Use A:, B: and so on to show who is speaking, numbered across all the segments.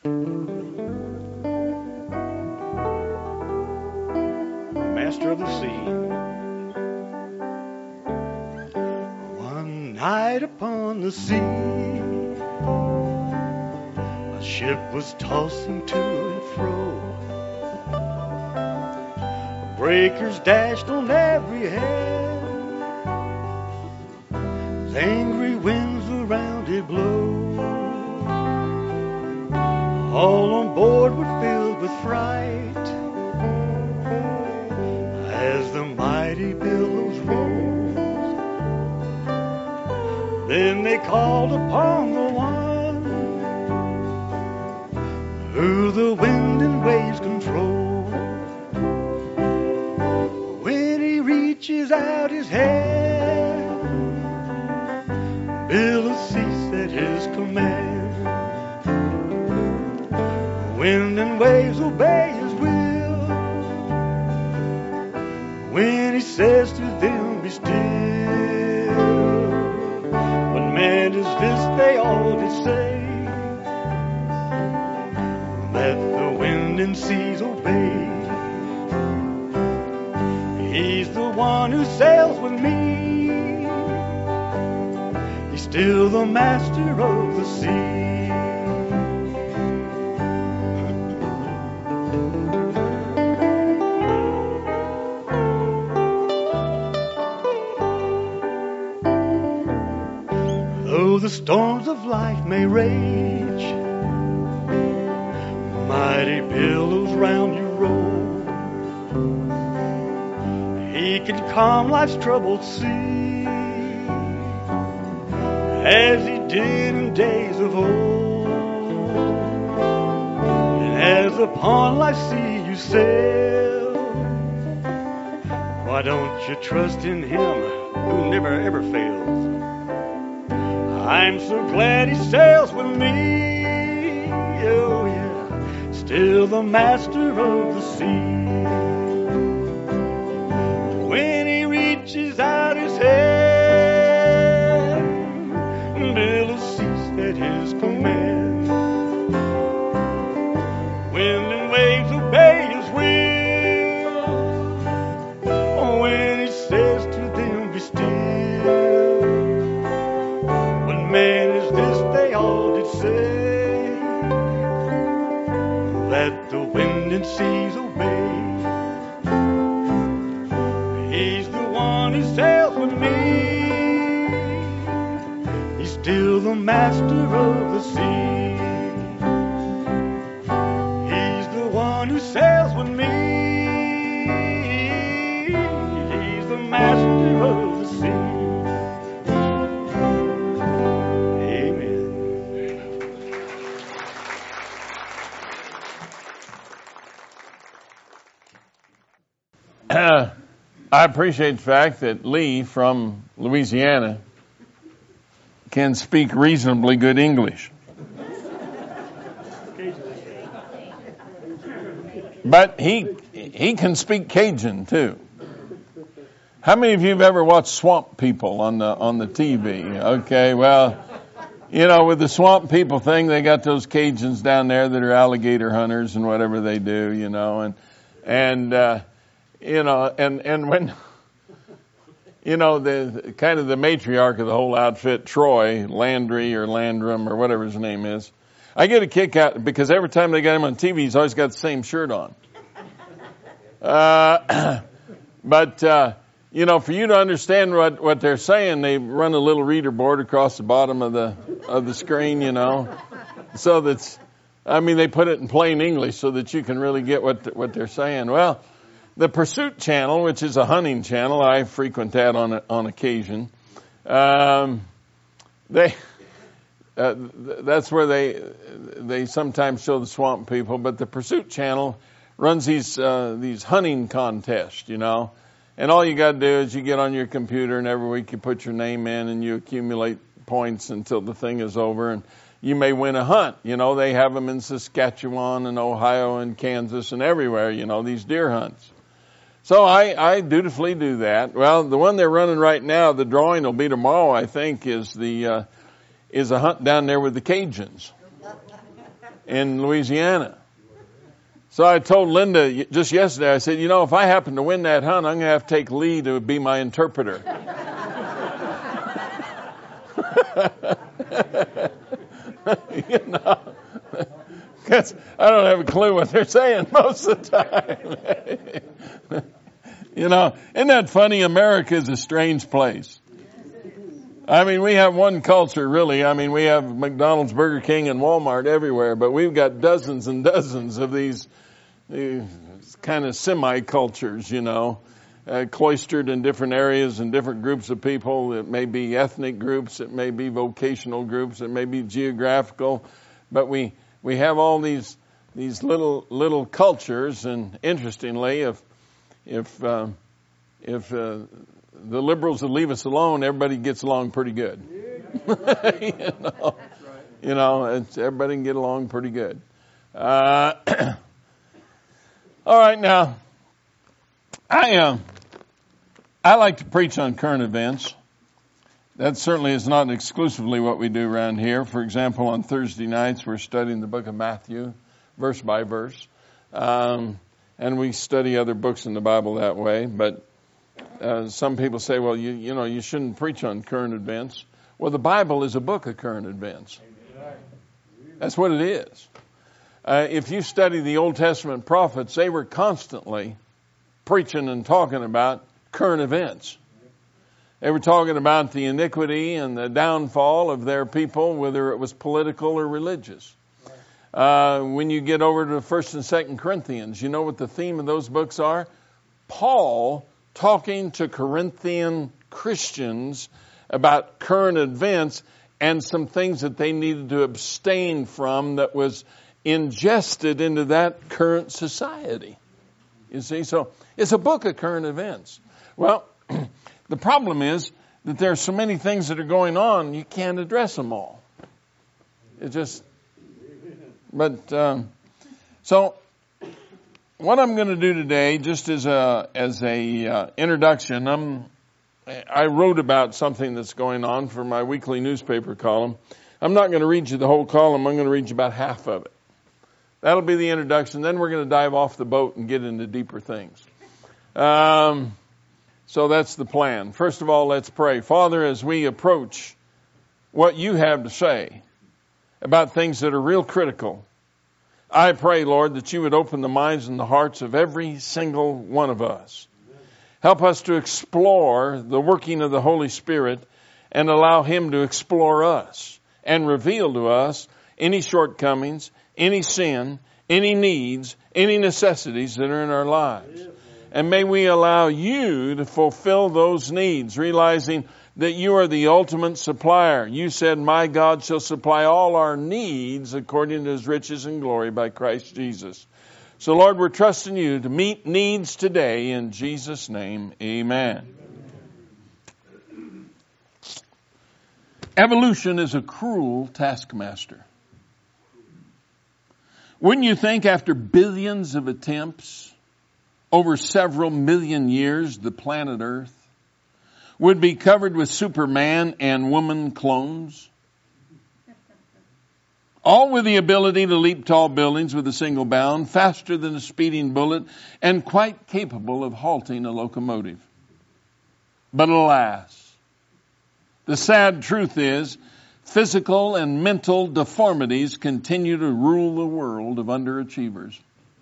A: Master of the sea. One night upon the sea, a ship was tossing to and fro. Breakers dashed on every hand, as angry winds around it blow. All on board were filled with fright as the mighty billows rose. Then they called upon the one who the wind and waves control. When he reaches out his hand, billows cease at his command. Wind and waves obey his will when he says to them, be still. What man is this, they all did say, that the wind and seas obey. He's the one who sails with me, he's still the master of the sea. Though the storms of life may rage, mighty billows round you roll, he can calm life's troubled sea, as he did in days of old. And as upon life's sea you sail, why don't you trust in him who never ever fails? I'm so glad he sails with me, oh yeah, still the master of the sea. When he reaches out his hand, billows cease at his command. Wind and waves obey his will when he says to them, be still. Man is this, they all did say, that the wind and seas obey. He's the one who sails with me, he's still the master of the sea. He's the one who sails with me, he's the master of the sea.
B: I appreciate the fact that Lee from Louisiana can speak reasonably good English. But he can speak Cajun too. How many of you have ever watched Swamp People on the TV? Okay, well, you know, with the Swamp People thing, they got those Cajuns down there that are alligator hunters and whatever they do, you know, and you know, and when, you know, the kind of the matriarch of the whole outfit, Troy Landry or Landrum or whatever his name is, I get a kick out because every time they got him on TV, he's always got the same shirt on. But you know, for you to understand what they're saying, they run a little reader board across the bottom of the screen, you know, so that's, I mean, they put it in plain English so that you can really get what they're saying. Well, the Pursuit Channel, which is a hunting channel, I frequent that on occasion. That's where they sometimes show the Swamp People, but the Pursuit Channel runs these hunting contests, you know. And all you got to do is you get on your computer, and every week you put your name in, and you accumulate points until the thing is over, and you may win a hunt. You know, they have them in Saskatchewan and Ohio and Kansas and everywhere, you know, these deer hunts. So I dutifully do that. Well, the one they're running right now, the drawing will be tomorrow, I think, is a hunt down there with the Cajuns. in Louisiana. So I told Linda just yesterday, I said, if I happen to win that hunt, I'm going to have to take Lee to be my interpreter. Because I don't have a clue what they're saying most of the time. Isn't that funny? America is a strange place. I mean, we have one culture, really. I mean, we have McDonald's, Burger King, and Walmart everywhere, but we've got dozens and dozens of these kind of semi-cultures, cloistered in different areas and different groups of people. It may be ethnic groups, it may be vocational groups, it may be geographical, but we have all these little cultures, and interestingly, if the liberals will leave us alone, everybody gets along pretty good. Everybody can get along pretty good. All right, now, I like to preach on current events. That certainly is not exclusively what we do around here. For example, on Thursday nights, we're studying the book of Matthew, verse by verse. And we study other books in the Bible that way. But some people say, well, you shouldn't preach on current events. Well, the Bible is a book of current events. That's what it is. If you study the Old Testament prophets, they were constantly preaching and talking about current events. They were talking about the iniquity and the downfall of their people, whether it was political or religious. When you get over to 1st and 2nd Corinthians, you know what the theme of those books are? Paul talking to Corinthian Christians about current events and some things that they needed to abstain from that was ingested into that current society. You see, so it's a book of current events. Well, the problem is that there are so many things that are going on, you can't address them all. So what I'm going to do today, just as a introduction, I wrote about something that's going on for my weekly newspaper column. I'm not going to read you the whole column. I'm going to read you about half of it. That'll be the introduction. Then we're going to dive off the boat and get into deeper things. So that's the plan. First of all, let's pray. Father, as we approach what you have to say about things that are real critical, I pray, Lord, that you would open the minds and the hearts of every single one of us. Help us to explore the working of the Holy Spirit and allow him to explore us and reveal to us any shortcomings, any sin, any needs, any necessities that are in our lives. And may we allow you to fulfill those needs, realizing that you are the ultimate supplier. You said, my God shall supply all our needs according to his riches and glory by Christ Jesus. So, Lord, we're trusting you to meet needs today. In Jesus' name, amen. Evolution is a cruel taskmaster. Wouldn't you think after billions of attempts over several million years, the planet Earth would be covered with Superman and woman clones? All with the ability to leap tall buildings with a single bound, faster than a speeding bullet, and quite capable of halting a locomotive. But alas, the sad truth is, physical and mental deformities continue to rule the world of underachievers.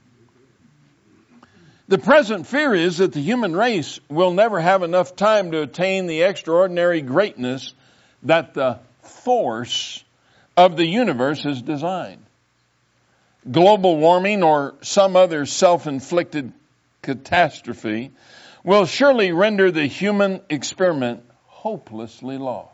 B: The present fear is that the human race will never have enough time to attain the extraordinary greatness that the force of the universe has designed. Global warming or some other self-inflicted catastrophe will surely render the human experiment hopelessly lost.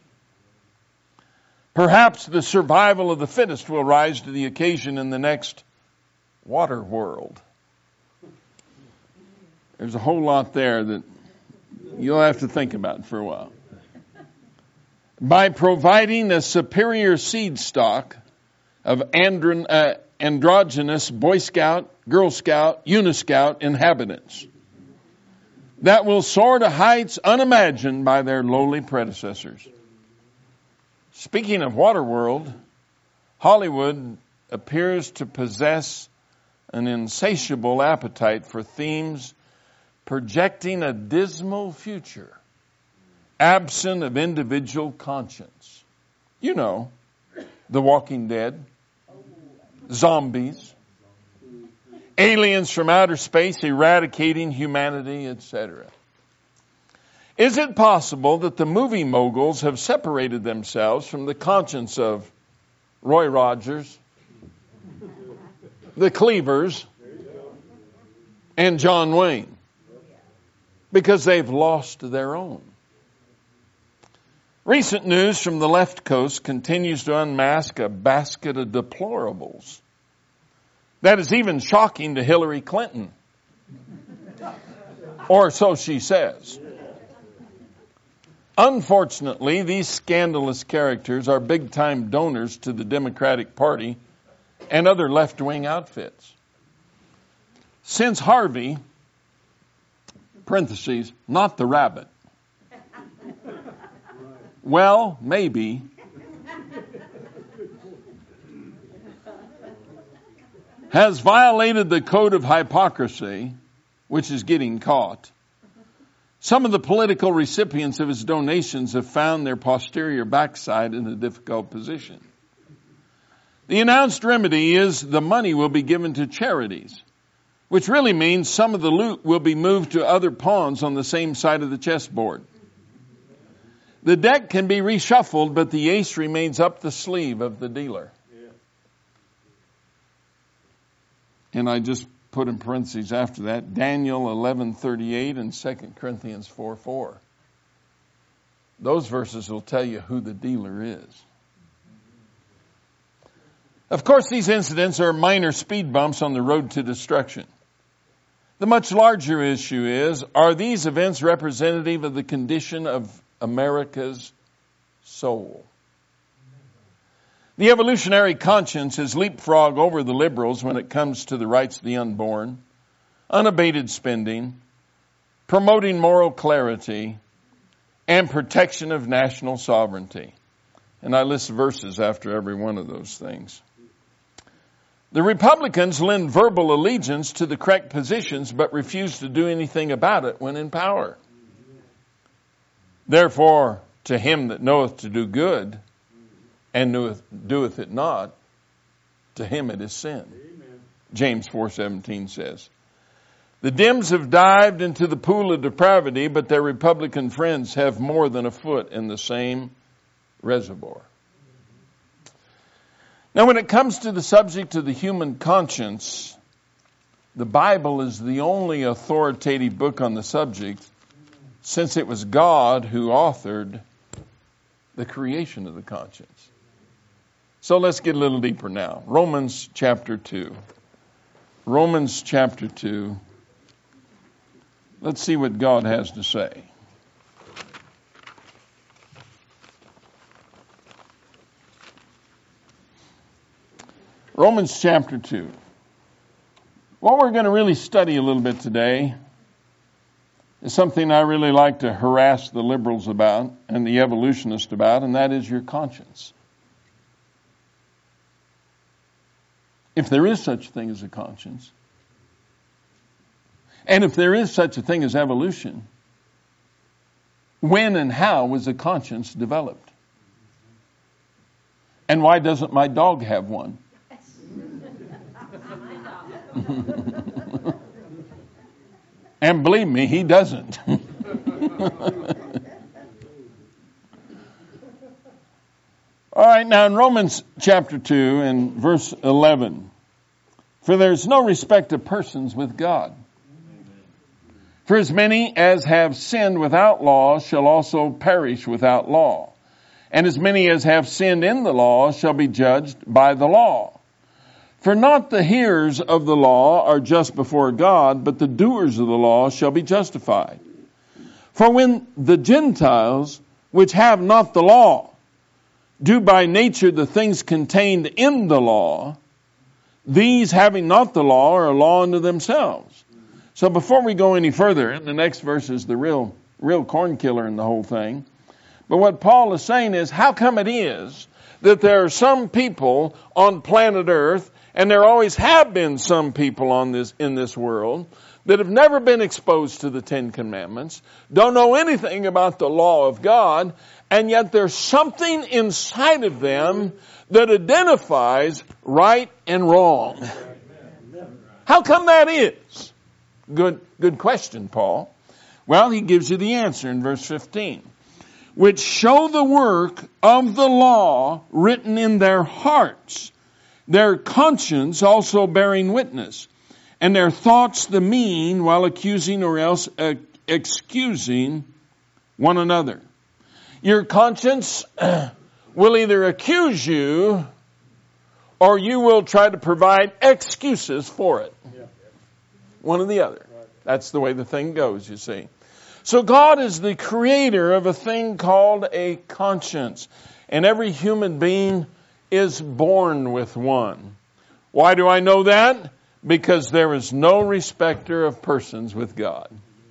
B: Perhaps the survival of the fittest will rise to the occasion in the next water world. There's a whole lot there that you'll have to think about for a while. By providing a superior seed stock of androgynous Boy Scout, Girl Scout, Uniscout inhabitants that will soar to heights unimagined by their lowly predecessors. Speaking of Waterworld, Hollywood appears to possess an insatiable appetite for themes projecting a dismal future, absent of individual conscience. You know, The Walking Dead, zombies, aliens from outer space eradicating humanity, etc. Is it possible that the movie moguls have separated themselves from the conscience of Roy Rogers, the Cleavers, and John Wayne, because they've lost their own? Recent news from the left coast continues to unmask a basket of deplorables that is even shocking to Hillary Clinton. Or so she says. Unfortunately, these scandalous characters are big-time donors to the Democratic Party and other left-wing outfits. Since Harvey, parentheses, not the rabbit, well, maybe, has violated the code of hypocrisy, which is getting caught, some of the political recipients of his donations have found their posterior backside in a difficult position. The announced remedy is the money will be given to charities, which really means some of the loot will be moved to other pawns on the same side of the chessboard. The deck can be reshuffled, but the ace remains up the sleeve of the dealer. And I just put in parentheses after that, Daniel 11:38 and 2 Corinthians 4:4. Those verses will tell you who the dealer is. Of course, these incidents are minor speed bumps on the road to destruction. The much larger issue is, are these events representative of the condition of America's soul? The evolutionary conscience has leapfrogged over the liberals when it comes to the rights of the unborn, unabated spending, promoting moral clarity, and protection of national sovereignty. And I list verses after every one of those things. The Republicans lend verbal allegiance to the correct positions, but refuse to do anything about it when in power. Therefore, to him that knoweth to do good, and doeth it not, to him it is sin. Amen. James 4:17 says. The Dems have dived into the pool of depravity, but their Republican friends have more than a foot in the same reservoir. Now, when it comes to the subject of the human conscience, the Bible is the only authoritative book on the subject, since it was God who authored the creation of the conscience. So let's get a little deeper now. Romans chapter 2. Romans chapter 2. Let's see what God has to say. Romans chapter 2. What we're going to really study a little bit today is something I really like to harass the liberals about and the evolutionists about, and that is your conscience. If there is such a thing as a conscience, and if there is such a thing as evolution, when and how was a conscience developed? And why doesn't my dog have one? And believe me, he doesn't. All right, now in Romans chapter 2 and verse 11. For there is no respect of persons with God. For as many as have sinned without law shall also perish without law. And as many as have sinned in the law shall be judged by the law. For not the hearers of the law are just before God, but the doers of the law shall be justified. For when the Gentiles, which have not the law, do by nature the things contained in the law, these having not the law are a law unto themselves. So before we go any further, and the next verse is the real corn killer in the whole thing. But what Paul is saying is, how come it is that there are some people on planet Earth, and there always have been some people in this world, that have never been exposed to the Ten Commandments, don't know anything about the law of God, and yet there's something inside of them that identifies right and wrong. How come that is? Good question, Paul. Well, he gives you the answer in verse 15. Which show the work of the law written in their hearts, their conscience also bearing witness, and their thoughts the mean, while accusing or else excusing one another. Your conscience will either accuse you or you will try to provide excuses for it. One or the other. That's the way the thing goes, you see. So God is the creator of a thing called a conscience. And every human being is born with one. Why do I know that? Because there is no respecter of persons with God.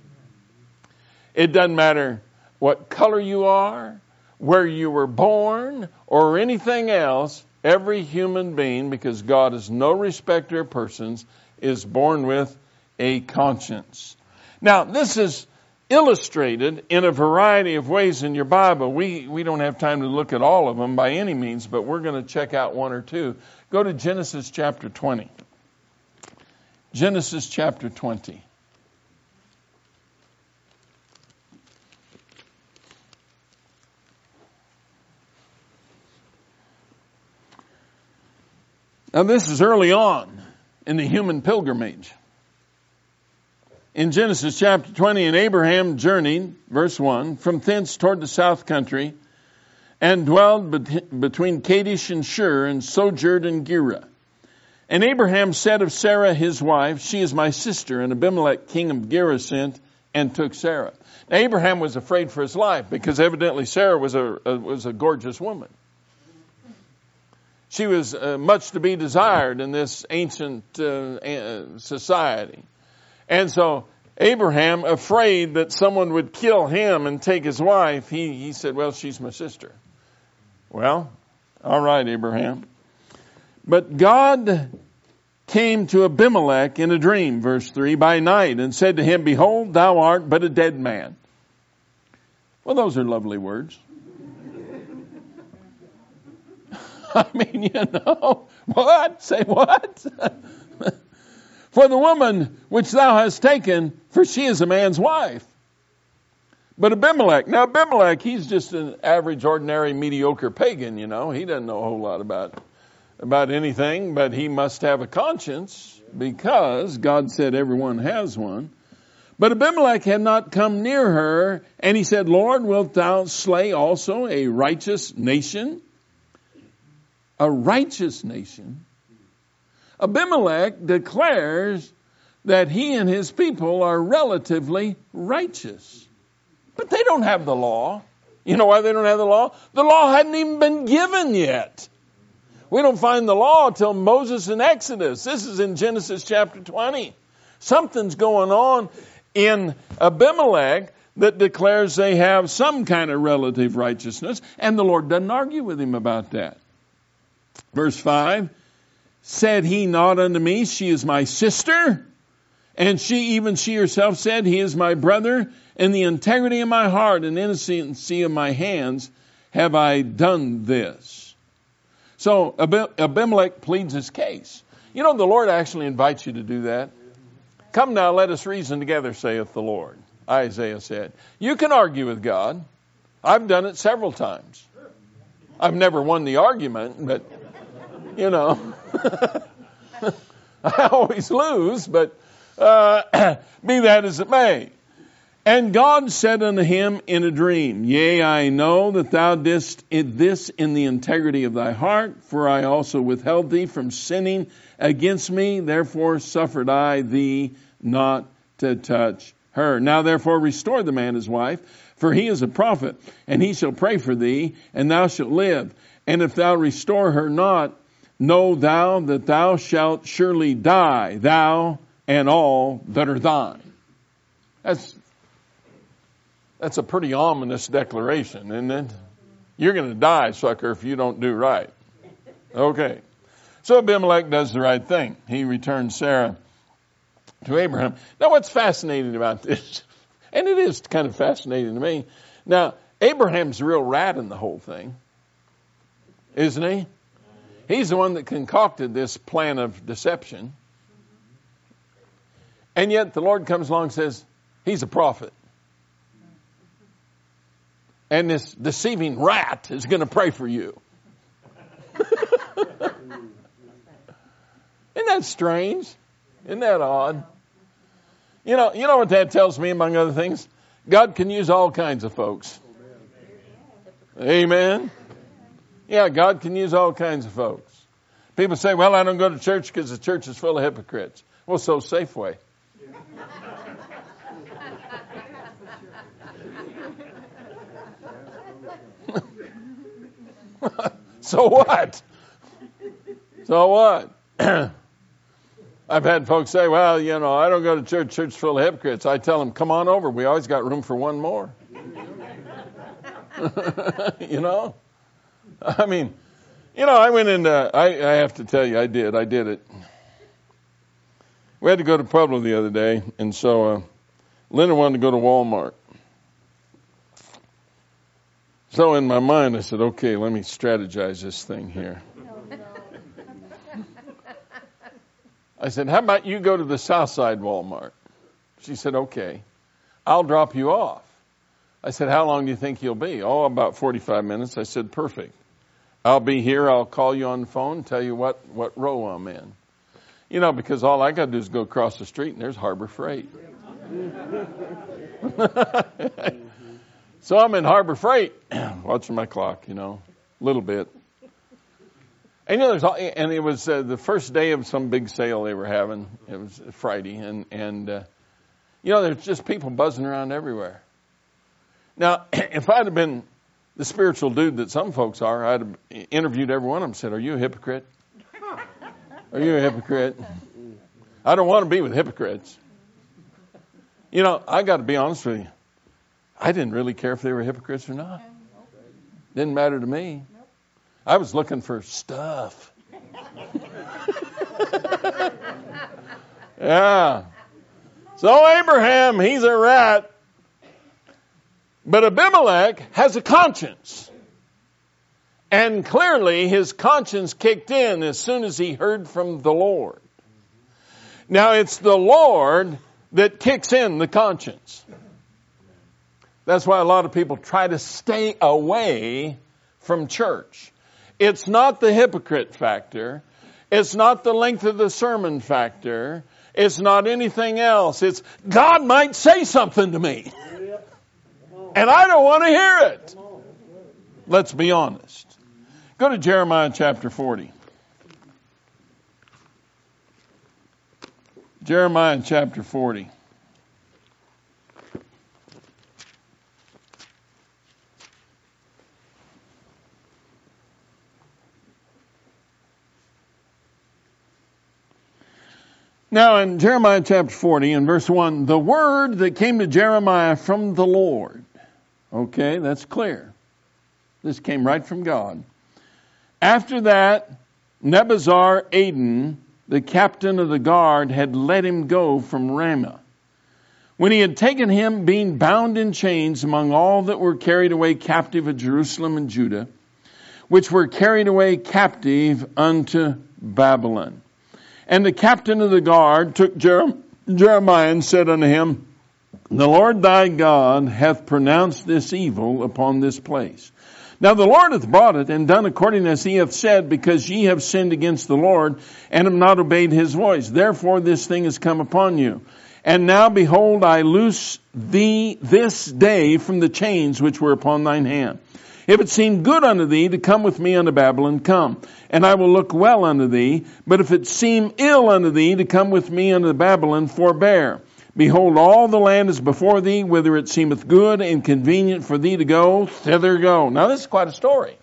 B: It doesn't matter what color you are, where you were born, or anything else. Every human being, because God is no respecter of persons, is born with a conscience. Now, this is illustrated in a variety of ways in your Bible. We don't have time to look at all of them by any means, but we're going to check out one or two. Go to Genesis chapter 20. Genesis chapter 20. Now this is early on in the human pilgrimage. In Genesis chapter 20, and Abraham journeyed, verse 1, from thence toward the south country, and dwelled between Kadesh and Shur, and sojourned in Gerar. And Abraham said of Sarah his wife, she is my sister, and Abimelech king of Gerar sent, and took Sarah. Now Abraham was afraid for his life, because evidently Sarah was a gorgeous woman. She was much to be desired in this ancient society. And so Abraham, afraid that someone would kill him and take his wife, he said, well, she's my sister. Well, all right, Abraham. But God came to Abimelech in a dream, verse 3, by night, and said to him, behold, thou art but a dead man. Well, those are lovely words. I mean, what? Say what? For the woman which thou hast taken, for she is a man's wife. But Abimelech, now Abimelech, he's just an average, ordinary, mediocre pagan, He doesn't know a whole lot about anything, but he must have a conscience, because God said everyone has one. But Abimelech had not come near her, and he said, Lord, wilt thou slay also a righteous nation? A righteous nation? Abimelech declares that he and his people are relatively righteous. But they don't have the law. You know why they don't have the law? The law hadn't even been given yet. We don't find the law until Moses in Exodus. This is in Genesis chapter 20. Something's going on in Abimelech that declares they have some kind of relative righteousness, and the Lord doesn't argue with him about that. Verse 5, said he not unto me, she is my sister? And she herself said, he is my brother. In the integrity of my heart and innocency of my hands have I done this. So Abimelech pleads his case. The Lord actually invites you to do that. Come now, let us reason together, saith the Lord. Isaiah said. You can argue with God. I've done it several times. I've never won the argument, but, I always lose, but be that as it may. And God said unto him in a dream, yea, I know that thou didst this in the integrity of thy heart, for I also withheld thee from sinning against me, therefore suffered I thee not to touch her. Now therefore restore the man his wife, for he is a prophet, and he shall pray for thee, and thou shalt live. And if thou restore her not, know thou that thou shalt surely die, thou and all that are thine. That's a pretty ominous declaration, isn't it? You're going to die, sucker, if you don't do right. Okay. So Abimelech does the right thing. He returns Sarah to Abraham. Now, what's fascinating about this, and it is kind of fascinating to me, now, Abraham's the real rat in the whole thing, isn't he? He's the one that concocted this plan of deception. And yet the Lord comes along and says, he's a prophet. And this deceiving rat is going to pray for you. Isn't that strange? Isn't that odd? You know what that tells me, among other things? God can use all kinds of folks. Amen? Yeah, God can use all kinds of folks. People say, well, I don't go to church because the church is full of hypocrites. Well, so Safeway. So what? So what? I've had folks say, well, I don't go to church. Church is full of hypocrites. I tell them, come on over. We always got room for one more. I mean, I went into, I have to tell you, I did it. We had to go to Pueblo the other day, and so Linda wanted to go to Walmart. So in my mind, I said, okay, let me strategize this thing here. I said, how about you go to the Southside Walmart? She said, okay, I'll drop you off. I said, how long do you think you'll be? Oh, about 45 minutes. I said, perfect. I'll be here. I'll call you on the phone, tell you what row I'm in. Because all I got to do is go across the street and there's Harbor Freight. So I'm in Harbor Freight, watching my clock, a little bit. And and it was the first day of some big sale they were having. It was Friday, and there's just people buzzing around everywhere. Now, if I'd have been the spiritual dude that some folks are, I'd have interviewed every one of them and said, are you a hypocrite? Are you a hypocrite? I don't want to be with hypocrites. I got to be honest with you. I didn't really care if they were hypocrites or not. Didn't matter to me. I was looking for stuff. Yeah. So Abraham, he's a rat. But Abimelech has a conscience. And clearly his conscience kicked in as soon as he heard from the Lord. Now it's the Lord that kicks in the conscience. That's why a lot of people try to stay away from church. It's not the hypocrite factor. It's not the length of the sermon factor. It's not anything else. It's God might say something to me. And I don't want to hear it. Let's be honest. Go to Jeremiah chapter 40. Jeremiah chapter 40. Now in Jeremiah chapter 40 in verse 1, the word that came to Jeremiah from the Lord. Okay, that's clear. This came right from God. After that, Nebuzaradan, the captain of the guard, had let him go from Ramah. When he had taken him, being bound in chains among all that were carried away captive of Jerusalem and Judah, which were carried away captive unto Babylon. And the captain of the guard took Jeremiah and said unto him, the Lord thy God hath pronounced this evil upon this place. Now the Lord hath brought it and done according as he hath said, because ye have sinned against the Lord and have not obeyed his voice. Therefore this thing has come upon you. And now behold, I loose thee this day from the chains which were upon thine hand. If it seem good unto thee to come with me unto Babylon, come, and I will look well unto thee. But if it seem ill unto thee to come with me unto Babylon, forbear. Behold, all the land is before thee, whither it seemeth good and convenient for thee to go, thither go. Now this is quite a story.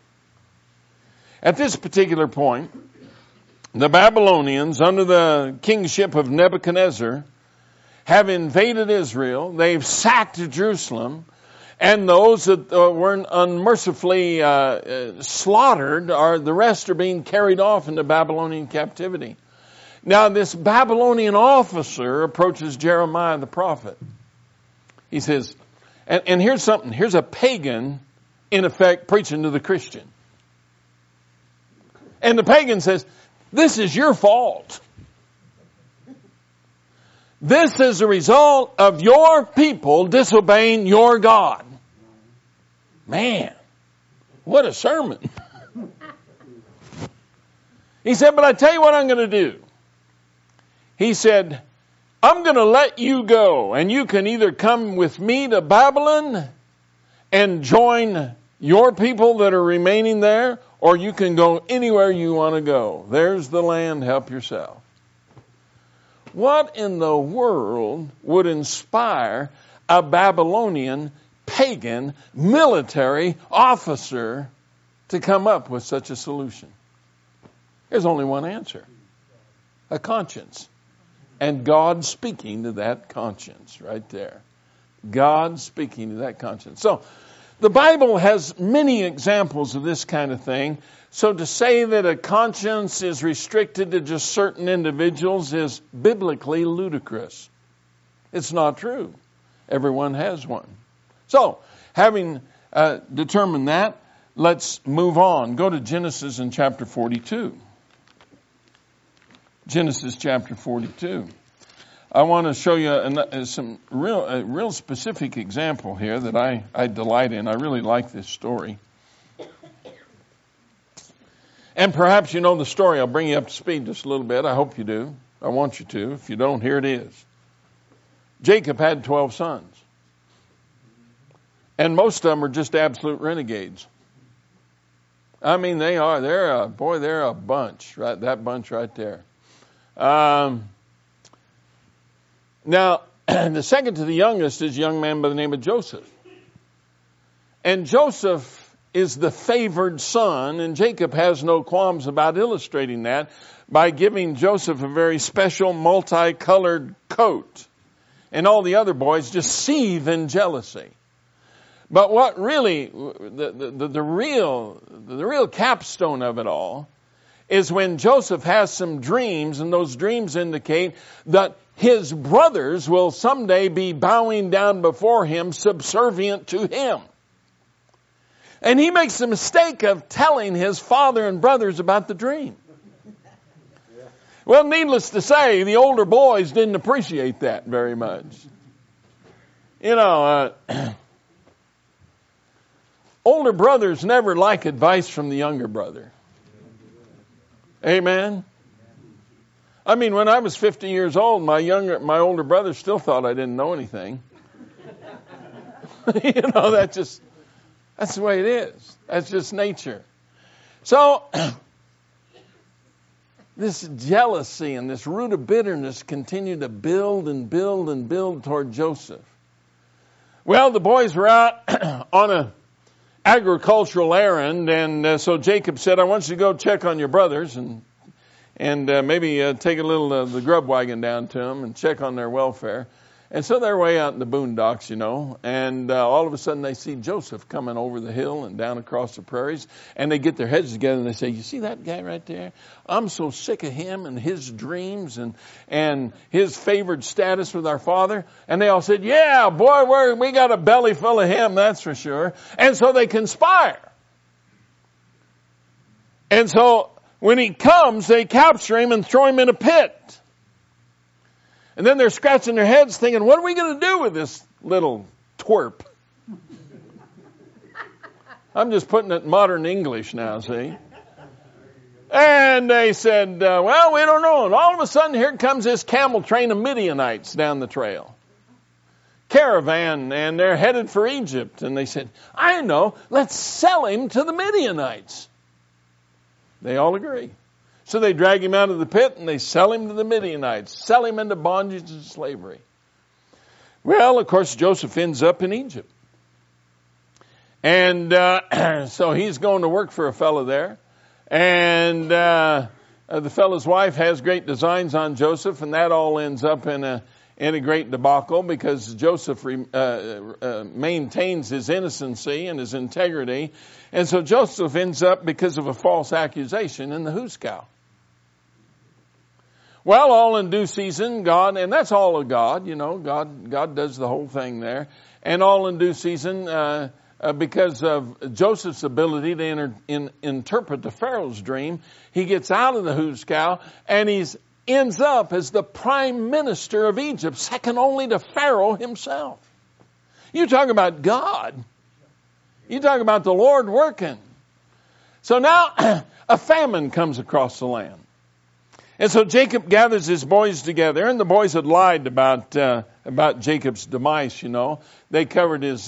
B: At this particular point, the Babylonians, under the kingship of Nebuchadnezzar, have invaded Israel. They've sacked Jerusalem. And those that weren't unmercifully slaughtered, the rest are being carried off into Babylonian captivity. Now this Babylonian officer approaches Jeremiah the prophet. He says, and here's something, here's a pagan, in effect, preaching to the Christian. And the pagan says, this is your fault. This is a result of your people disobeying your God. Man, what a sermon. He said, but I tell you what I'm going to do. He said, I'm going to let you go, and you can either come with me to Babylon and join your people that are remaining there, or you can go anywhere you want to go. There's the land, help yourself. What in the world would inspire a Babylonian pagan military officer to come up with such a solution? There's only one answer. A conscience. And God speaking to that conscience right there. God speaking to that conscience. So, the Bible has many examples of this kind of thing. So to say that a conscience is restricted to just certain individuals is biblically ludicrous. It's not true. Everyone has one. So, having determined that, let's move on. Go to Genesis in chapter 42. Genesis chapter 42. I want to show you some real specific example here that I delight in. I really like this story. And perhaps you know the story. I'll bring you up to speed just a little bit. I hope you do. I want you to. If you don't, here it is. Jacob had 12 sons. And most of them are just absolute renegades. I mean, they're a bunch, right? That bunch right there. Now, the second to the youngest is a young man by the name of Joseph. And Joseph is the favored son, and Jacob has no qualms about illustrating that by giving Joseph a very special multicolored coat. And all the other boys just seethe in jealousy. But what really, the real capstone of it all is when Joseph has some dreams, and those dreams indicate that his brothers will someday be bowing down before him, subservient to him. And he makes the mistake of telling his father and brothers about the dream. Well, needless to say, the older boys didn't appreciate that very much. You know, older brothers never like advice from the younger brother. Amen? I mean, when I was 50 years old, my older brother still thought I didn't know anything. You know, that's the way it is. That's just nature. So, this jealousy and this root of bitterness continued to build and build and build toward Joseph. Well, the boys were out on an agricultural errand, and so Jacob said, I want you to go check on your brothers and maybe take a little the grub wagon down to them and check on their welfare. And so they're way out in the boondocks, you know, and all of a sudden they see Joseph coming over the hill and down across the prairies, and they get their heads together and they say, you see that guy right there? I'm so sick of him and his dreams and his favored status with our father. And they all said, yeah, boy, we got a belly full of him, that's for sure. And so they conspire. And so when he comes, they capture him and throw him in a pit. And then they're scratching their heads thinking, what are we going to do with this little twerp? I'm just putting it in modern English now, see? And they said, well, we don't know. And all of a sudden, here comes this camel train of Midianites down the trail. Caravan, and they're headed for Egypt. And they said, I know, let's sell him to the Midianites. They all agree. So they drag him out of the pit and they sell him to the Midianites, sell him into bondage and slavery. Well, of course, Joseph ends up in Egypt. And so he's going to work for a fellow there. And the fellow's wife has great designs on Joseph, and that all ends up in in a great debacle because Joseph maintains his innocency and his integrity. And so Joseph ends up, because of a false accusation, in the hoosegow. Well, all in due season, God, and that's all of God, God does the whole thing there. And all in due season, because of Joseph's ability to interpret the Pharaoh's dream, he gets out of the hoosegow and ends up as the prime minister of Egypt, second only to Pharaoh himself. You talk about God. You talk about the Lord working. So now a famine comes across the land. And so Jacob gathers his boys together, and the boys had lied about Jacob's demise, They covered his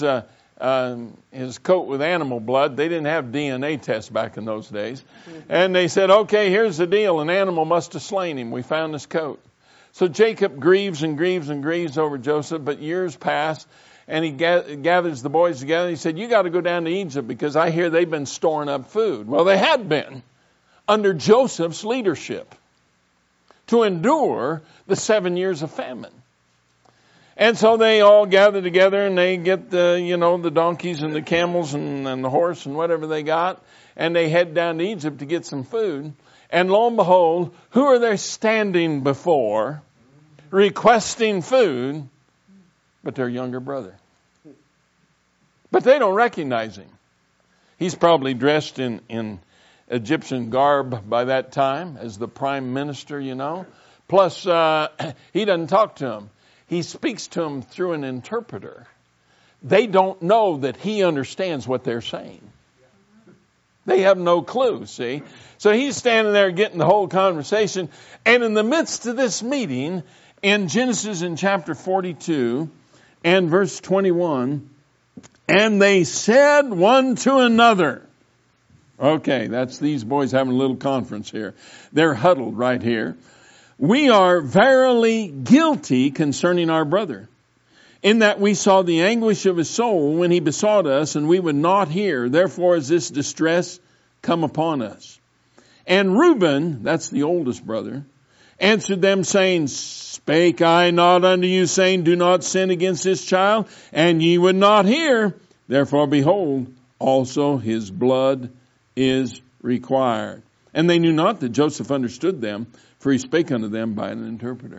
B: coat with animal blood. They didn't have DNA tests back in those days. And they said, okay, here's the deal. An animal must have slain him. We found his coat. So Jacob grieves and grieves and grieves over Joseph, but years pass, and he gathers the boys together. He said, you got to go down to Egypt because I hear they've been storing up food. Well, they had been under Joseph's leadership to endure the 7 years of famine. And so they all gather together and they get the donkeys and the camels and the horse and whatever they got, and they head down to Egypt to get some food. And lo and behold, who are they standing before requesting food but their younger brother? But they don't recognize him. He's probably dressed in Egyptian garb by that time as the prime minister, Plus, he doesn't talk to him. He speaks to them through an interpreter. They don't know that he understands what they're saying. They have no clue, see? So he's standing there getting the whole conversation. And in the midst of this meeting, in Genesis in chapter 42 and verse 21, and they said one to another. Okay, that's these boys having a little conference here. They're huddled right here. We are verily guilty concerning our brother, in that we saw the anguish of his soul when he besought us, and we would not hear. Therefore is this distress come upon us. And Reuben, that's the oldest brother, answered them, saying, spake I not unto you, saying, do not sin against this child? And ye would not hear. Therefore, behold, also his blood is required. And they knew not that Joseph understood them, for he spake unto them by an interpreter.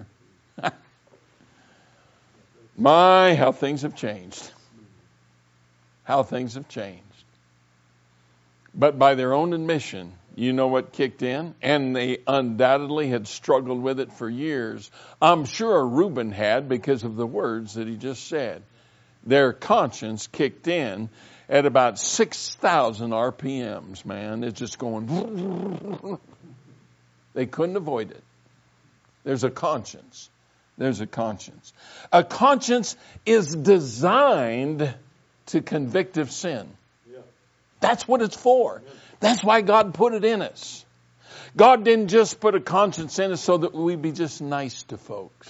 B: My, how things have changed. How things have changed. But by their own admission, you know what kicked in? And they undoubtedly had struggled with it for years. I'm sure Reuben had, because of the words that he just said. Their conscience kicked in at about 6,000 RPMs, man. It's just going. They couldn't avoid it. There's a conscience. There's a conscience. A conscience is designed to convict of sin. That's what it's for. That's why God put it in us. God didn't just put a conscience in us so that we'd be just nice to folks.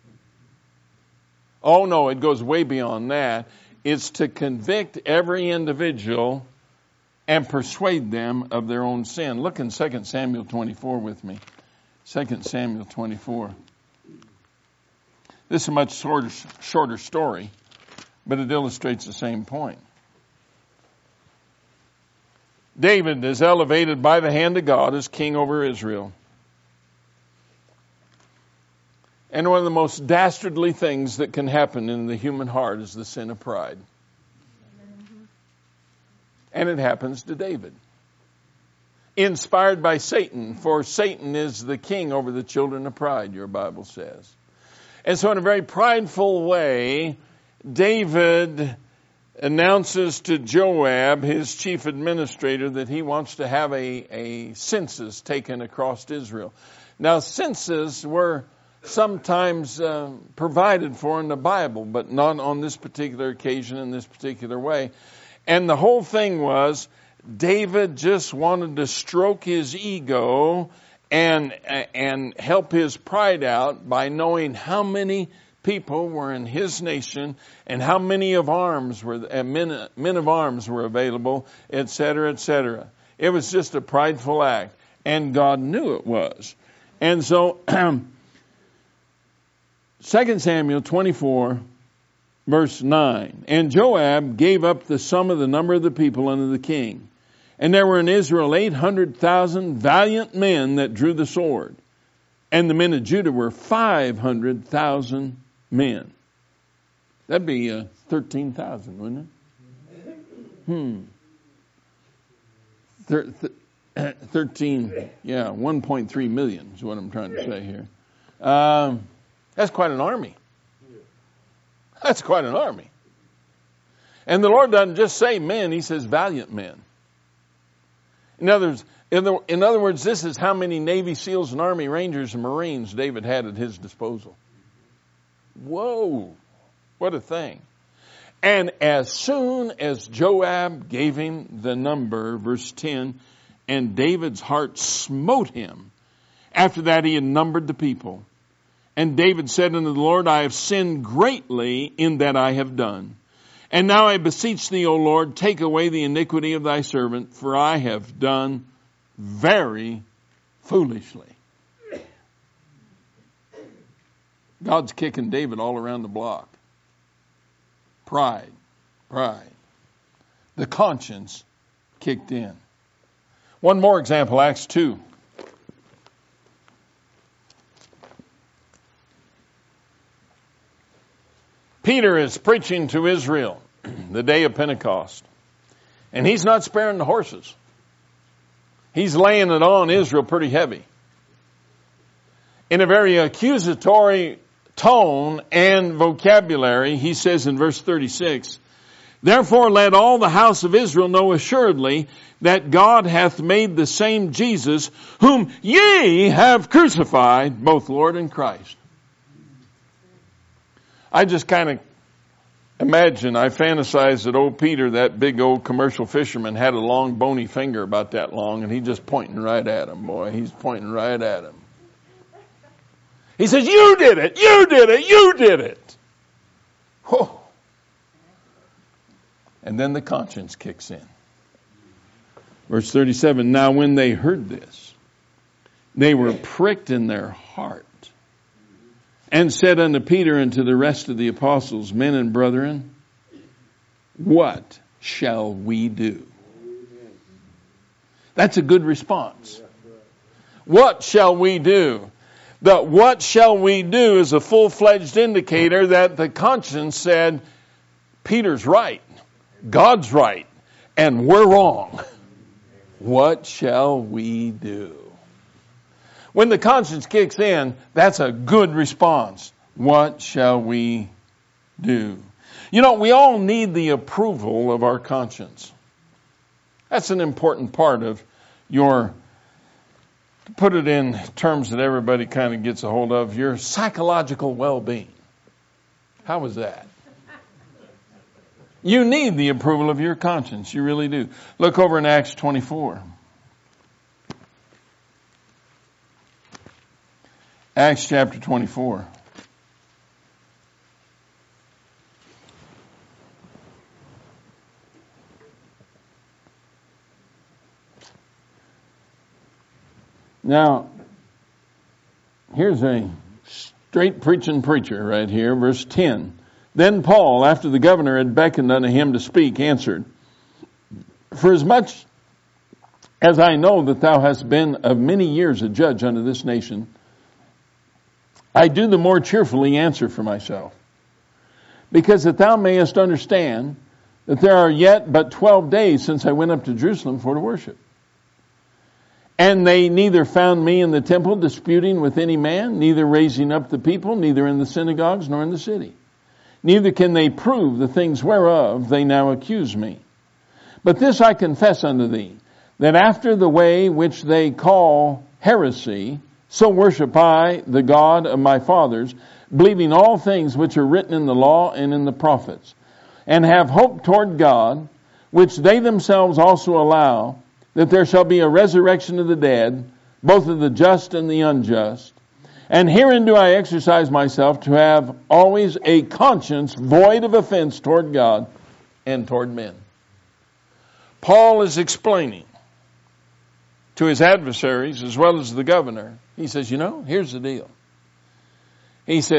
B: Oh no, it goes way beyond that. It's to convict every individual and persuade them of their own sin. Look in 2 Samuel 24 with me. 2 Samuel 24. This is a much shorter story, but it illustrates the same point. David is elevated by the hand of God as king over Israel. And one of the most dastardly things that can happen in the human heart is the sin of pride. And it happens to David. Inspired by Satan, for Satan is the king over the children of pride, your Bible says. And so in a very prideful way, David announces to Joab, his chief administrator, that he wants to have a census taken across Israel. Now, censuses were sometimes provided for in the Bible, but not on this particular occasion in this particular way. And the whole thing was, David just wanted to stroke his ego and help his pride out by knowing how many people were in his nation and how many of arms were men of arms were available, etc., etc. It was just a prideful act, and God knew it was. And so 2 Samuel 24, verse 9. And Joab gave up the sum of the number of the people unto the king. And there were in Israel 800,000 valiant men that drew the sword. And the men of Judah were 500,000 men. That'd be 13,000, wouldn't it? 13, 1.3 million is what I'm trying to say here. That's quite an army. That's quite an army. And the Lord doesn't just say men, He says valiant men. In other words, this is how many Navy SEALs and Army Rangers and Marines David had at his disposal. Whoa, what a thing. And as soon as Joab gave him the number, verse 10, and David's heart smote him. After that he had numbered the people. And David said unto the Lord, I have sinned greatly in that I have done. And now I beseech thee, O Lord, take away the iniquity of thy servant, for I have done very foolishly. God's kicking David all around the block. Pride. The conscience kicked in. One more example, Acts 2. Peter is preaching to Israel the day of Pentecost. And he's not sparing the horses. He's laying it on Israel pretty heavy. In a very accusatory tone and vocabulary, he says in verse 36, Therefore let all the house of Israel know assuredly that God hath made the same Jesus whom ye have crucified, both Lord and Christ. I just kind of imagine, I fantasize that old Peter, that big old commercial fisherman, had a long bony finger about that long, and he's just pointing right at him, boy. He's pointing right at him. He says, you did it, you did it, you did it. Whoa. And then the conscience kicks in. Verse 37, Now when they heard this, they were pricked in their heart, and said unto Peter and to the rest of the apostles, Men and brethren, what shall we do? That's a good response. What shall we do? The what shall we do is a full-fledged indicator that the conscience said, Peter's right, God's right, and we're wrong. What shall we do? When the conscience kicks in, that's a good response. What shall we do? You know, we all need the approval of our conscience. That's an important part of your, to put it in terms that everybody kind of gets a hold of, your psychological well-being. How was that? You need the approval of your conscience. You really do. Look over in Acts 24. Acts chapter 24. Now, here's a straight preaching preacher right here, verse 10. Then Paul, after the governor had beckoned unto him to speak, answered, For as much as I know that thou hast been of many years a judge unto this nation, I do the more cheerfully answer for myself, because that thou mayest understand that there are yet but 12 days since I went up to Jerusalem for to worship. And they neither found me in the temple disputing with any man, neither raising up the people, neither in the synagogues nor in the city. Neither can they prove the things whereof they now accuse me. But this I confess unto thee, that after the way which they call heresy, so worship I the God of my fathers, believing all things which are written in the law and in the prophets, and have hope toward God, which they themselves also allow, that there shall be a resurrection of the dead, both of the just and the unjust. And herein do I exercise myself to have always a conscience void of offense toward God and toward men. Paul is explaining to his adversaries as well as the governor. He says, you know, here's the deal. He says,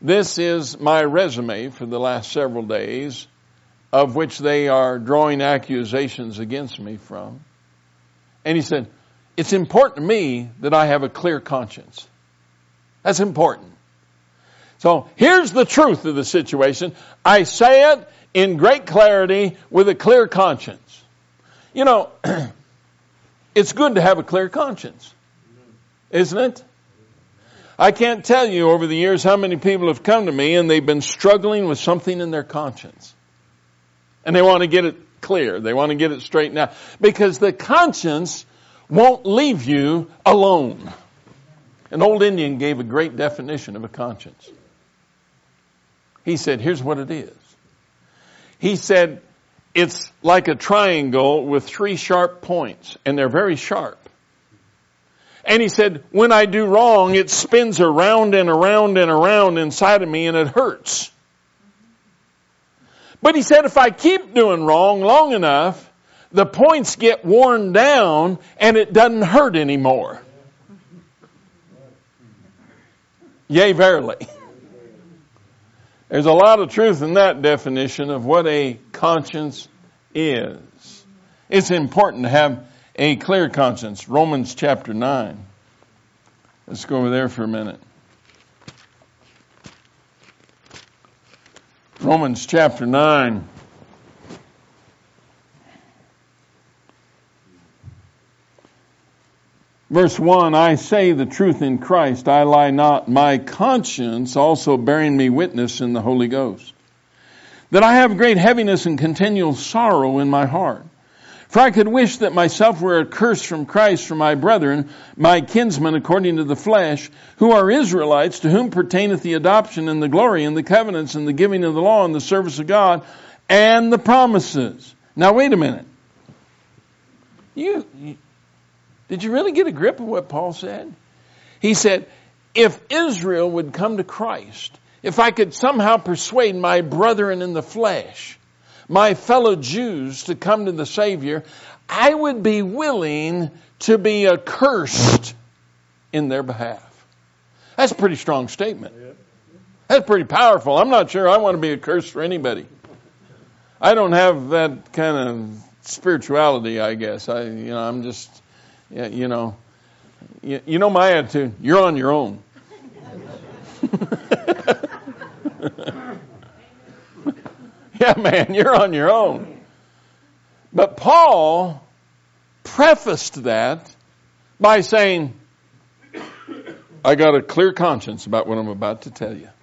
B: this is my resume for the last several days, of which they are drawing accusations against me from. And he said, it's important to me that I have a clear conscience. That's important. So here's the truth of the situation. I say it in great clarity with a clear conscience. You know, it's good to have a clear conscience, isn't it? I can't tell you over the years how many people have come to me and they've been struggling with something in their conscience. And they want to get it clear. They want to get it straightened out. Because the conscience won't leave you alone. An old Indian gave a great definition of a conscience. He said, here's what it is. He said, it's like a triangle with 3 sharp points, and they're very sharp. And he said, when I do wrong, it spins around and around and around inside of me, and it hurts. But he said, if I keep doing wrong long enough, the points get worn down, and it doesn't hurt anymore. Yea, verily. There's a lot of truth in that definition of what a conscience is. It's important to have a clear conscience. Romans chapter 9. Let's go over there for a minute. Romans chapter 9. Verse 1, I say the truth in Christ, I lie not, my conscience also bearing me witness in the Holy Ghost, that I have great heaviness and continual sorrow in my heart. For I could wish that myself were accursed from Christ for my brethren, my kinsmen according to the flesh, who are Israelites, to whom pertaineth the adoption and the glory and the covenants and the giving of the law and the service of God and the promises. Now wait a minute. Did you really get a grip of what Paul said? He said, if Israel would come to Christ, if I could somehow persuade my brethren in the flesh, my fellow Jews to come to the Savior, I would be willing to be accursed in their behalf. That's a pretty strong statement. That's pretty powerful. I'm not sure I want to be accursed for anybody. I don't have that kind of spirituality, I guess. I'm just... Yeah, you know my attitude. You're on your own. Yeah, man, you're on your own. But Paul prefaced that by saying, I got a clear conscience about what I'm about to tell you.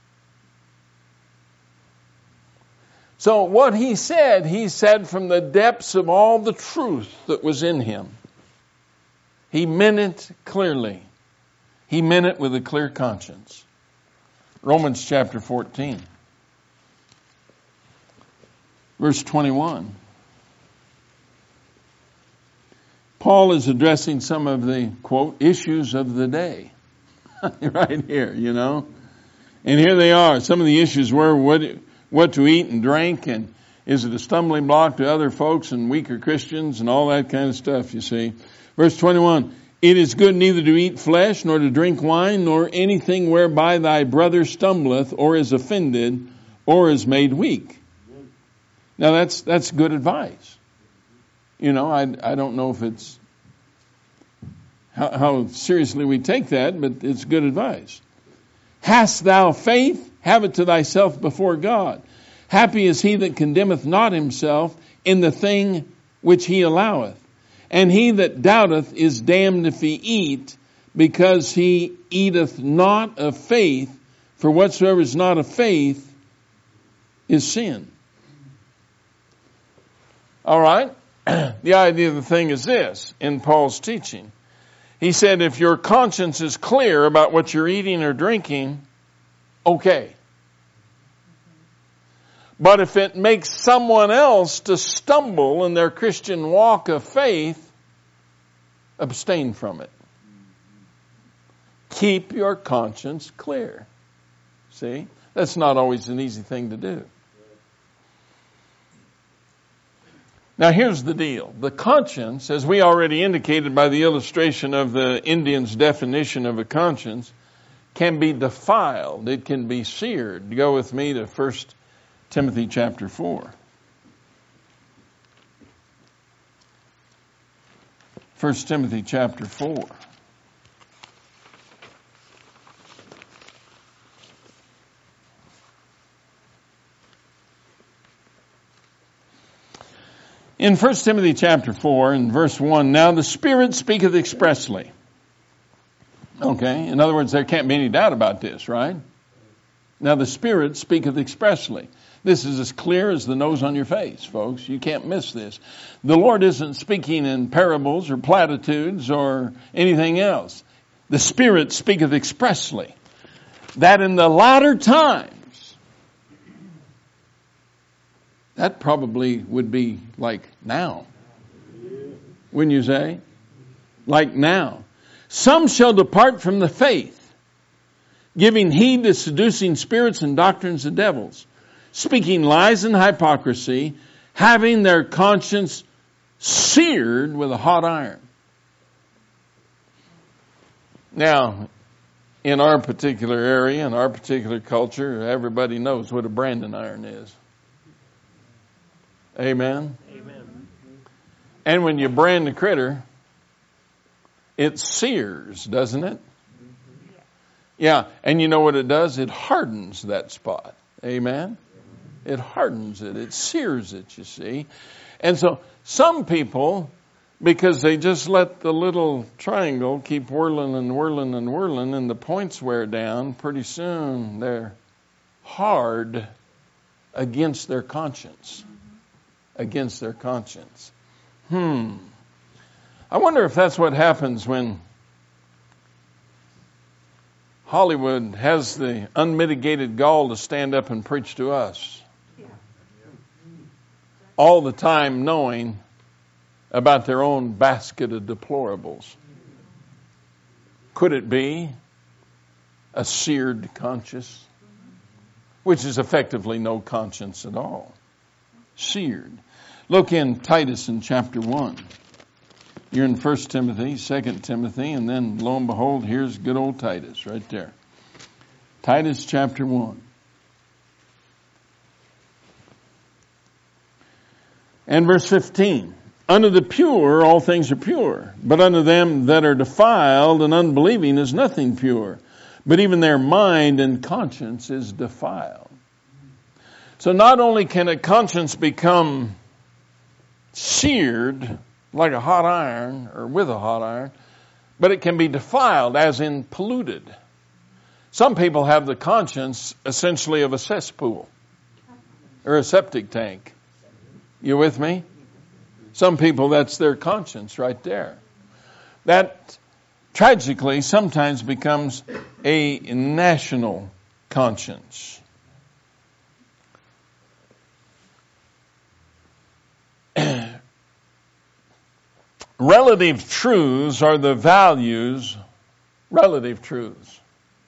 B: So what he said from the depths of all the truth that was in him. He meant it clearly. He meant it with a clear conscience. Romans chapter 14. Verse 21. Paul is addressing some of the, quote, issues of the day. Right here, And here they are. Some of the issues were what to eat and drink, and is it a stumbling block to other folks and weaker Christians and all that kind of stuff, you see. Verse 21, it is good neither to eat flesh, nor to drink wine, nor anything whereby thy brother stumbleth, or is offended, or is made weak. Now that's good advice. I don't know if it's how seriously we take that, but it's good advice. Hast thou faith? Have it to thyself before God. Happy is he that condemneth not himself in the thing which he alloweth. And he that doubteth is damned if he eat, because he eateth not of faith, for whatsoever is not of faith is sin. All right? The idea of the thing is this, in Paul's teaching. He said, if your conscience is clear about what you're eating or drinking, okay. But if it makes someone else to stumble in their Christian walk of faith, abstain from it. Keep your conscience clear. See? That's not always an easy thing to do. Now here's the deal. The conscience, as we already indicated by the illustration of the Indian's definition of a conscience, can be defiled. It can be seared. Go with me to 1 Timothy chapter 4. 1 Timothy chapter 4. In 1 Timothy chapter 4, in verse 1, now the Spirit speaketh expressly. Okay, in other words, there can't be any doubt about this, right? Now the Spirit speaketh expressly. This is as clear as the nose on your face, folks. You can't miss this. The Lord isn't speaking in parables or platitudes or anything else. The Spirit speaketh expressly that in the latter times, that probably would be like now. Wouldn't you say? Like now. Some shall depart from the faith, giving heed to seducing spirits and doctrines of devils, speaking lies and hypocrisy, having their conscience seared with a hot iron. Now, in our particular area, in our particular culture, everybody knows what a branding iron is. Amen?
C: Amen.
B: And when you brand a critter, it sears, doesn't it? Yeah, and you know what it does? It hardens that spot. Amen? It hardens it. It sears it, you see. And so some people, because they just let the little triangle keep whirling and whirling and whirling and the points wear down, pretty soon they're hard against their conscience. Against their conscience. I wonder if that's what happens when Hollywood has the unmitigated gall to stand up and preach to us. All the time knowing about their own basket of deplorables. Could it be a seared conscience? Which is effectively no conscience at all. Seared. Look in Titus in chapter 1. You're in 1 Timothy, 2 Timothy, and then lo and behold, here's good old Titus right there. Titus chapter 1. And verse 15. Unto the pure all things are pure, but unto them that are defiled and unbelieving is nothing pure, but even their mind and conscience is defiled. So not only can a conscience become seared like a hot iron or with a hot iron, but it can be defiled as in polluted. Some people have the conscience essentially of a cesspool or a septic tank. You with me? Some people, that's their conscience right there. That tragically sometimes becomes a national conscience. Relative truths are the values, relative truths,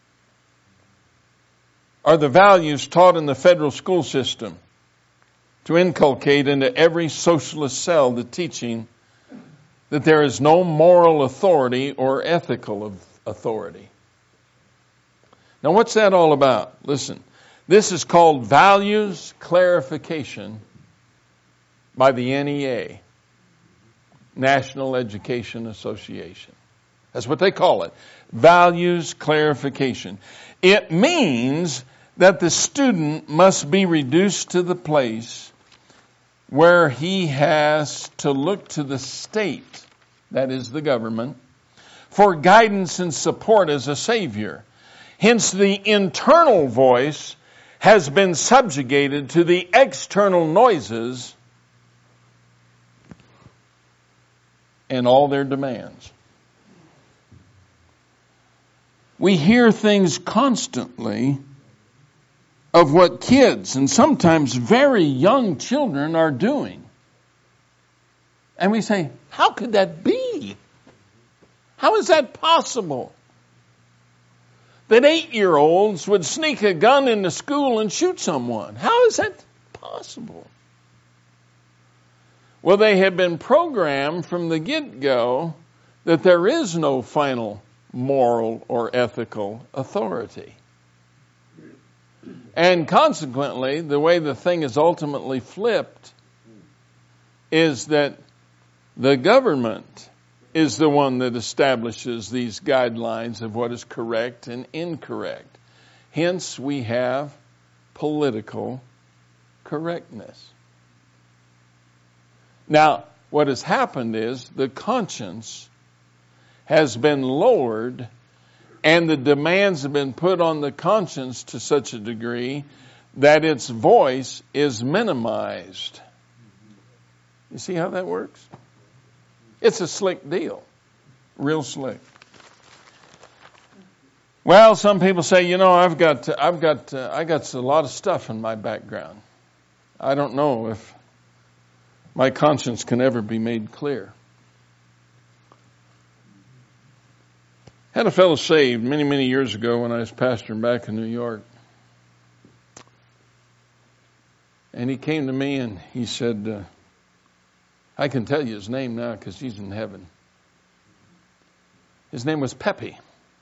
B: are the values taught in the federal school system to inculcate into every socialist cell the teaching that there is no moral authority or ethical authority. Now what's that all about? Listen, this is called values clarification by the NEA. National Education Association. That's what they call it. Values clarification. It means that the student must be reduced to the place where he has to look to the state, that is the government, for guidance and support as a savior. Hence the internal voice has been subjugated to the external noises and all their demands. We hear things constantly of what kids and sometimes very young children are doing. And we say, how could that be? How is that possible? That 8-year-olds would sneak a gun into school and shoot someone. How is that possible? Well, they have been programmed from the get-go that there is no final moral or ethical authority. And consequently, the way the thing is ultimately flipped is that the government is the one that establishes these guidelines of what is correct and incorrect. Hence, we have political correctness. Now, what has happened is the conscience has been lowered and the demands have been put on the conscience to such a degree that its voice is minimized. You see how that works? It's a slick deal. Real slick. Well, some people say, I got a lot of stuff in my background. I don't know if my conscience can ever be made clear. Had a fellow saved many, many years ago when I was pastoring back in New York. And he came to me and he said, I can tell you his name now because he's in heaven. His name was Pepe.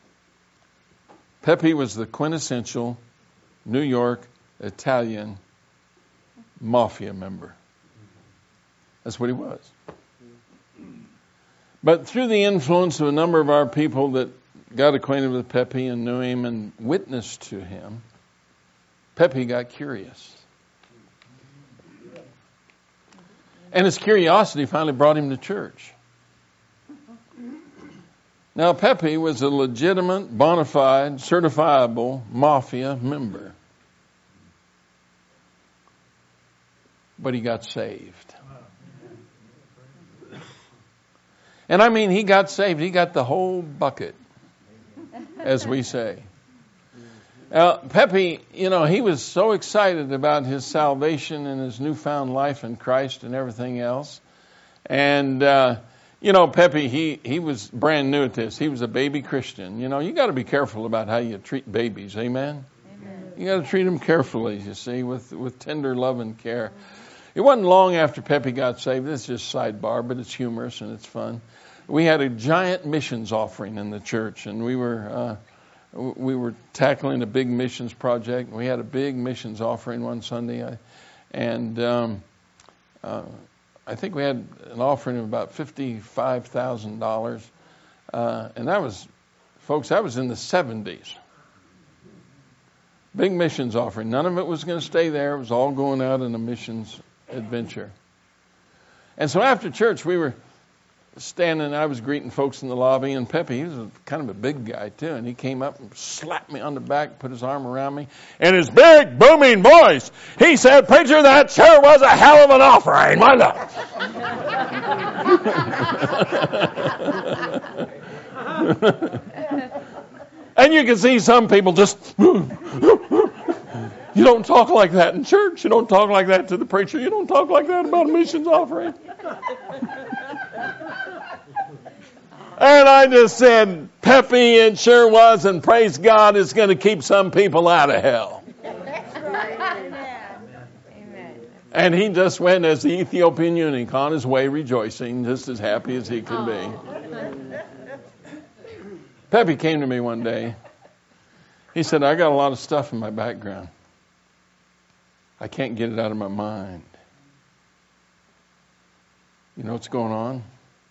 B: Pepe was the quintessential New York Italian mafia member. That's what he was. But through the influence of a number of our people that got acquainted with Pepe and knew him and witnessed to him, Pepe got curious. And his curiosity finally brought him to church. Now, Pepe was a legitimate, bona fide, certifiable mafia member. But he got saved. And I mean, he got saved. He got the whole bucket, as we say. Pepe, he was so excited about his salvation and his newfound life in Christ and everything else. And, Pepe, he was brand new at this. He was a baby Christian. You got to be careful about how you treat babies. Amen? Amen. You got to treat them carefully, you see, with tender love and care. It wasn't long after Pepe got saved. This is just sidebar, but it's humorous and it's fun. We had a giant missions offering in the church, and we were tackling a big missions project. We had a big missions offering one Sunday, and I think we had an offering of about $55,000, and that was in the 70s. Big missions offering. None of it was going to stay there. It was all going out in a missions adventure. And so after church, we were standing, I was greeting folks in the lobby, and Pepe, he was kind of a big guy too, and he came up and slapped me on the back, put his arm around me, and his big booming voice, he said, "Preacher, that sure was a hell of an offering, wasn't it?" And you can see some people just, you don't talk like that in church. You don't talk like that to the preacher. You don't talk like that about a missions offering. And I just said, Pepe, it sure was, and praise God, it's going to keep some people out of hell. Amen. And he just went as the Ethiopian eunuch on his way rejoicing, just as happy as he could be. Pepe came to me one day. He said, I got a lot of stuff in my background. I can't get it out of my mind. You know what's going on?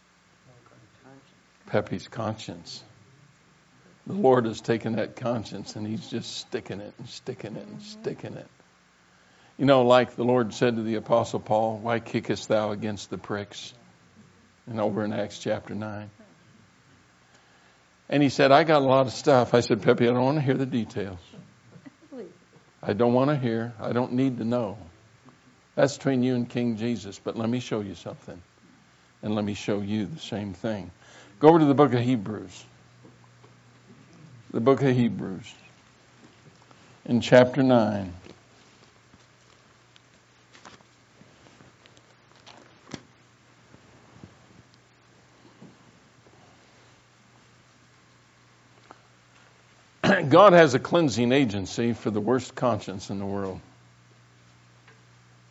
B: Pepe's conscience. The Lord has taken that conscience and he's just sticking it and sticking it and sticking it. Like the Lord said to the Apostle Paul, why kickest thou against the pricks? And over in Acts chapter 9. And he said, I got a lot of stuff. I said, Pepe, I don't want to hear the details. I don't want to hear. I don't need to know. That's between you and King Jesus. But let me show you something. And let me show you the same thing. Go over to the book of Hebrews. The book of Hebrews. In chapter 9. God has a cleansing agency for the worst conscience in the world.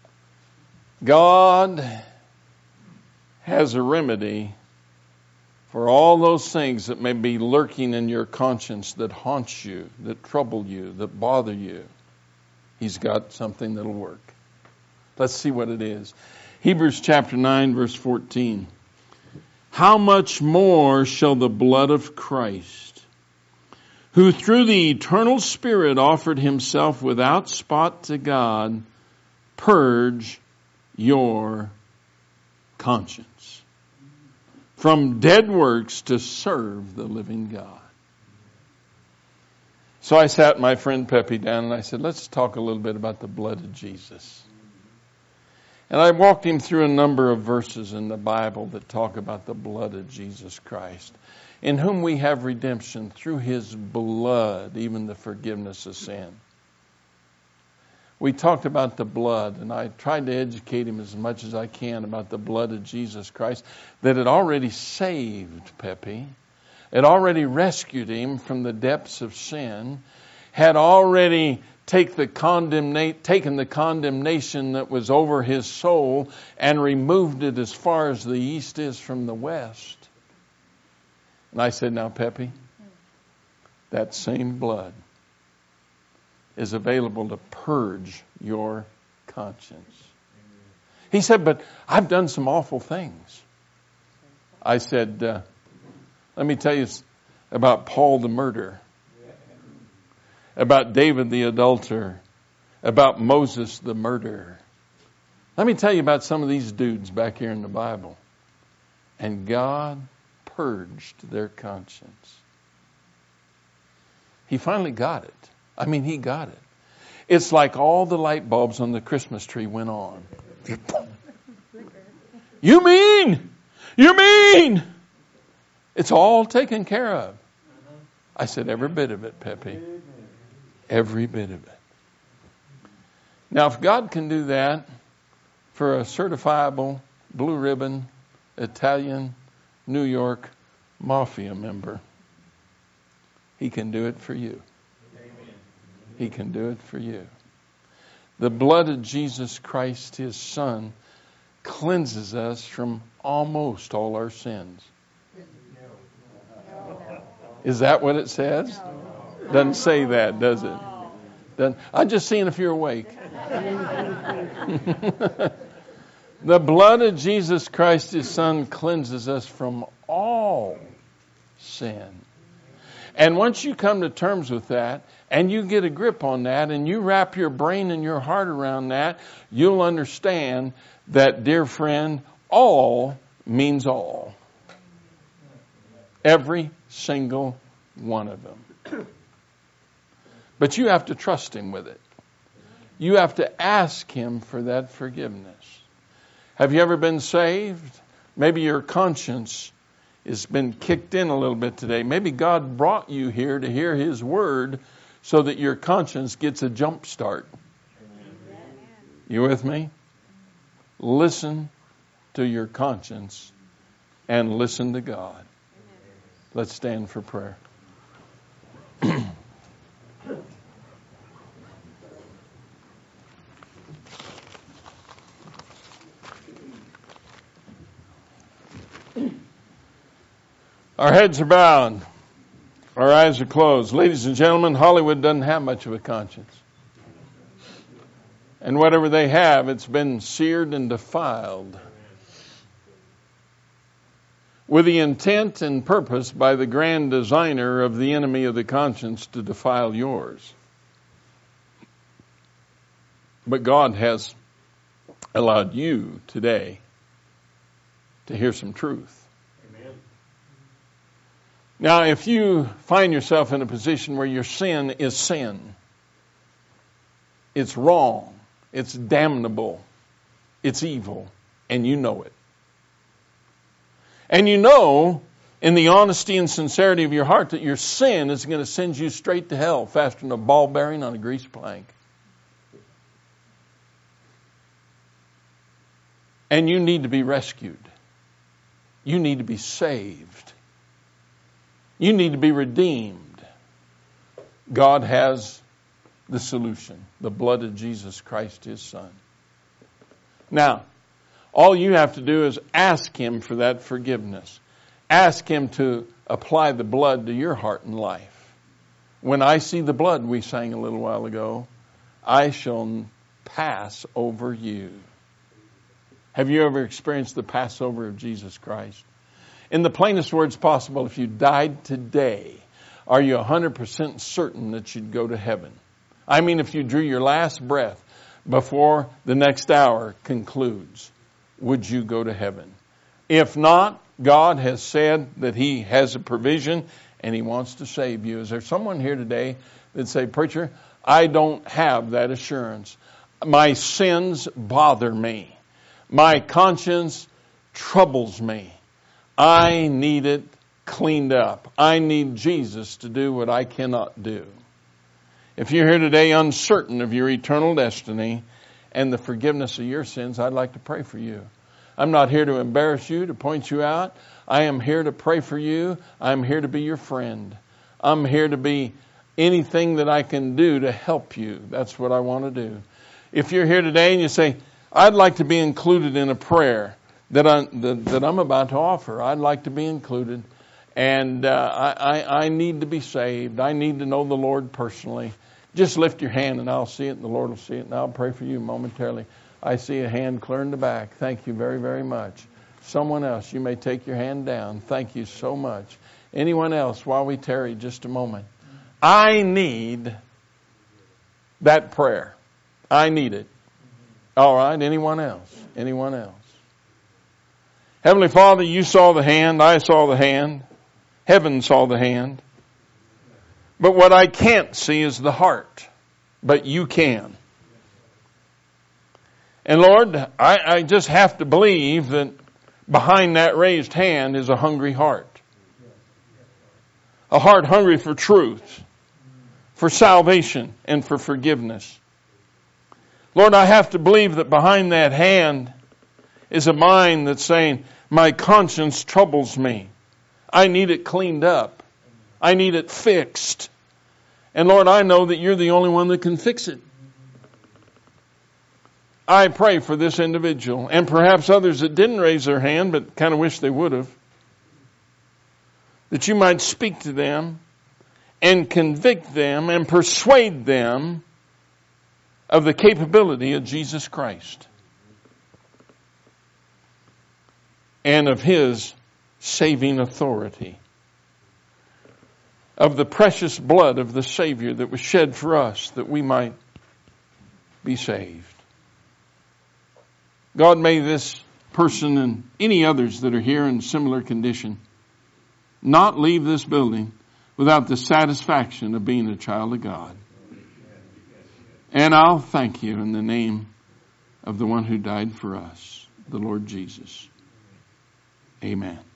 B: God has a remedy for all those things that may be lurking in your conscience that haunt you, that trouble you, that bother you. He's got something that'll work. Let's see what it is. Hebrews chapter 9, verse 14. How much more shall the blood of Christ, who through the eternal Spirit offered himself without spot to God, purge your conscience from dead works to serve the living God. So I sat my friend Pepe down and I said, let's talk a little bit about the blood of Jesus. And I walked him through a number of verses in the Bible that talk about the blood of Jesus Christ, in whom we have redemption through his blood, even the forgiveness of sin. We talked about the blood, and I tried to educate him as much as I can about the blood of Jesus Christ, that it already saved Pepe. It already rescued him from the depths of sin, had already taken the condemnation that was over his soul and removed it as far as the east is from the west. And I said, now, Pepe, that same blood is available to purge your conscience. He said, but I've done some awful things. I said, let me tell you about Paul the murderer, about David the adulterer, about Moses the murderer. Let me tell you about some of these dudes back here in the Bible. And God purged their conscience. He finally got it. He got it. It's like all the light bulbs on the Christmas tree went on. You mean? It's all taken care of. I said, every bit of it, Pepe. Every bit of it. Now, if God can do that for a certifiable blue ribbon Italian New York mafia member, he can do it for you. He can do it for you. The blood of Jesus Christ, his Son, cleanses us from almost all our sins. Is that what it says? Doesn't say that, does it? I'm just seeing if you're awake. The blood of Jesus Christ, his Son, cleanses us from all sin. And once you come to terms with that, and you get a grip on that, and you wrap your brain and your heart around that, you'll understand that, dear friend, all means all. Every single one of them. But you have to trust him with it. You have to ask him for that forgiveness. Have you ever been saved? Maybe your conscience has been kicked in a little bit today. Maybe God brought you here to hear his word so that your conscience gets a jump start. You with me? Listen to your conscience and listen to God. Let's stand for prayer. Our heads are bowed. Our eyes are closed. Ladies and gentlemen, Hollywood doesn't have much of a conscience. And whatever they have, it's been seared and defiled with the intent and purpose by the grand designer of the enemy of the conscience to defile yours. But God has allowed you today to hear some truth. Now, if you find yourself in a position where your sin is sin, it's wrong, it's damnable, it's evil, and you know it. And you know, in the honesty and sincerity of your heart, that your sin is going to send you straight to hell faster than a ball bearing on a grease plank. And you need to be rescued. You need to be saved. You need to be redeemed. God has the solution, the blood of Jesus Christ, his Son. Now, all you have to do is ask him for that forgiveness. Ask Him to apply the blood to your heart and life. When I see the blood, we sang a little while ago, I shall pass over you. Have you ever experienced the Passover of Jesus Christ? In the plainest words possible, if you died today, are you 100% certain that you'd go to heaven? I mean, if you drew your last breath before the next hour concludes, would you go to heaven? If not, God has said that He has a provision and He wants to save you. Is there someone here today that say, preacher, I don't have that assurance. My sins bother me. My conscience troubles me. I need it cleaned up. I need Jesus to do what I cannot do. If you're here today uncertain of your eternal destiny and the forgiveness of your sins, I'd like to pray for you. I'm not here to embarrass you, to point you out. I am here to pray for you. I'm here to be your friend. I'm here to be anything that I can do to help you. That's what I want to do. If you're here today and you say, I'd like to be included in a prayer that I'm about to offer. I'd like to be included. And I need to be saved. I need to know the Lord personally. Just lift your hand and I'll see it and the Lord will see it. And I'll pray for you momentarily. I see a hand clear in the back. Thank you very, very much. Someone else, you may take your hand down. Thank you so much. Anyone else, while we tarry just a moment. I need that prayer. I need it. All right, anyone else? Anyone else? Heavenly Father, you saw the hand. I saw the hand. Heaven saw the hand. But what I can't see is the heart. But you can. And Lord, I just have to believe that behind that raised hand is a hungry heart. A heart hungry for truth, for salvation, and for forgiveness. Lord, I have to believe that behind that hand is a mind that's saying, my conscience troubles me. I need it cleaned up. I need it fixed. And Lord, I know that you're the only one that can fix it. I pray for this individual and perhaps others that didn't raise their hand but kind of wish they would have. That you might speak to them and convict them and persuade them of the capability of Jesus Christ and of His saving authority, of the precious blood of the Savior that was shed for us that we might be saved. God, may this person and any others that are here in similar condition not leave this building without the satisfaction of being a child of God. And I'll thank you in the name of the one who died for us, the Lord Jesus. Amen.